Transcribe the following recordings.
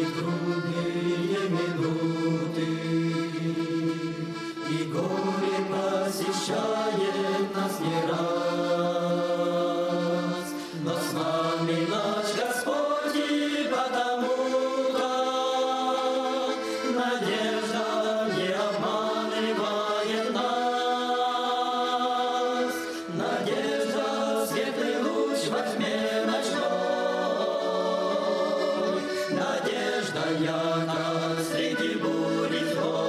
трудные минуты, и горе посещает нас не раз, но с нами наш Господь, и потому-то надежда не обманывает нас. Надежда — светлый луч во тьме ночной, надежда ярко среди бури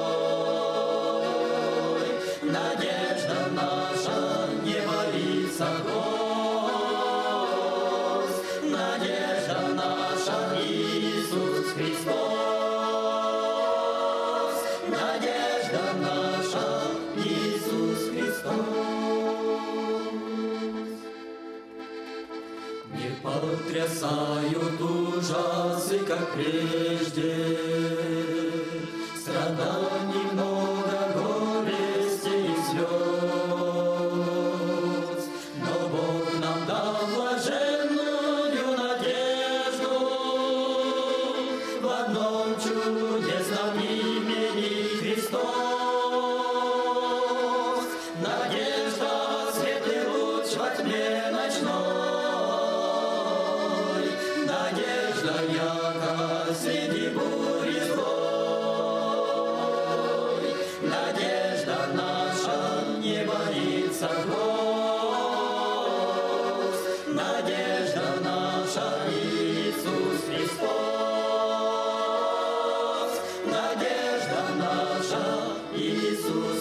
злой, надежда наша не боится гроз, надежда наша Иисус Христос, надежда наша Иисус Христос. Не потрясают ужасы, как прежде, страданий много, горести и слез, но Бог нам дал блаженную надежду в одном чудесном имени Христос. Надежда — светлый луч во тьме ночной, надежда ярко среди бури злой, надежда наша не боится гроз, надежда наша Иисус Христос, надежда наша Иисус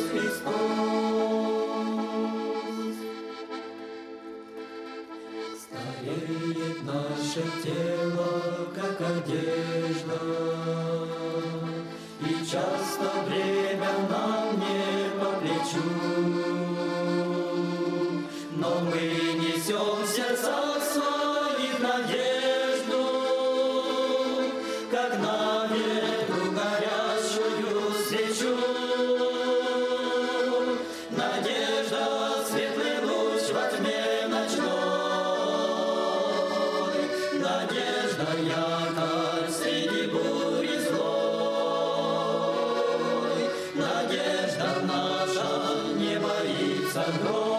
Христос. Стареет наше тело, как одежда, и часто время нам не по плечу, но мы несем в сердцах своих надежду, как на ветру горящую свечу. Надежда — светлый луч во тьме ночной, надежда ярко среди бури злой, надежда наша не боится гроз.